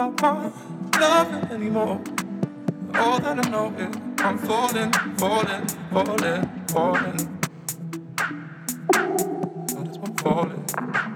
about my love anymore. All that I know is I'm falling, falling, falling, falling. I just want falling.